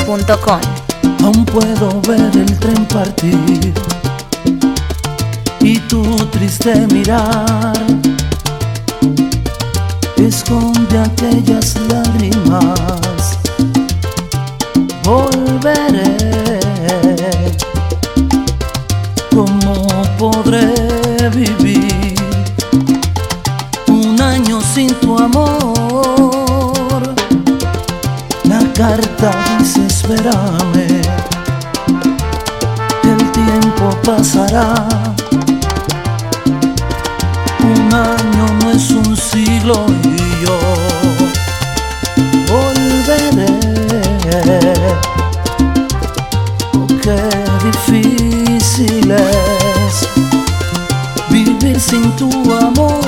corurbano.com. Aún puedo ver el tren partir y tu triste mirar esconde aquellas lágrimas. Volveré, ¿cómo podré vivir un año sin tu amor? La carta dice espérame, el tiempo pasará. Un año no es un siglo y yo volveré. Oh, qué difícil es vivir sin tu amor.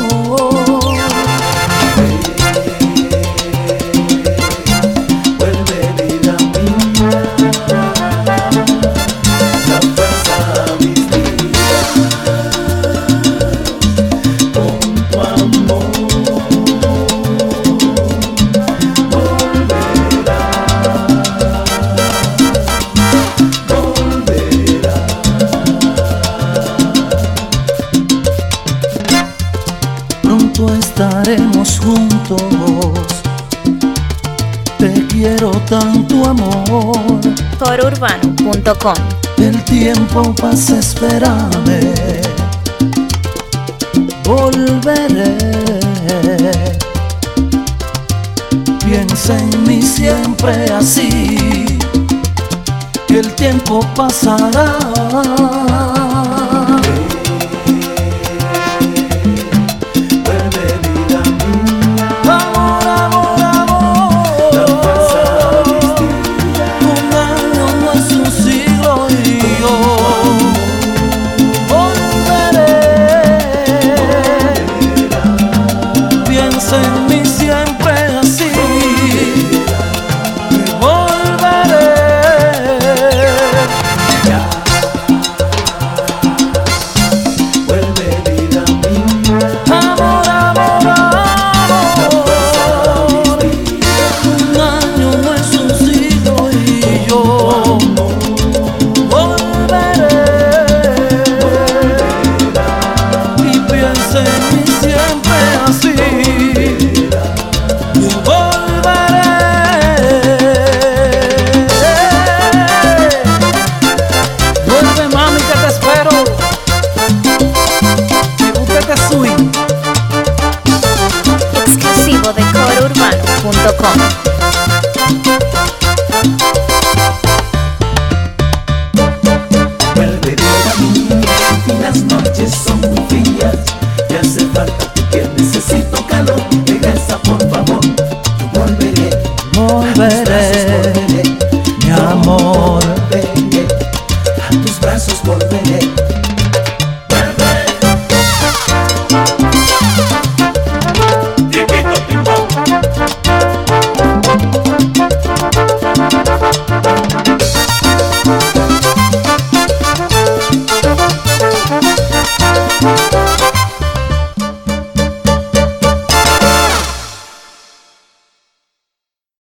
Pronto estaremos juntos, te quiero tanto amor. corurbano.com. El tiempo pasa, espérame, volveré. Piensa en mí siempre así, que el tiempo pasará.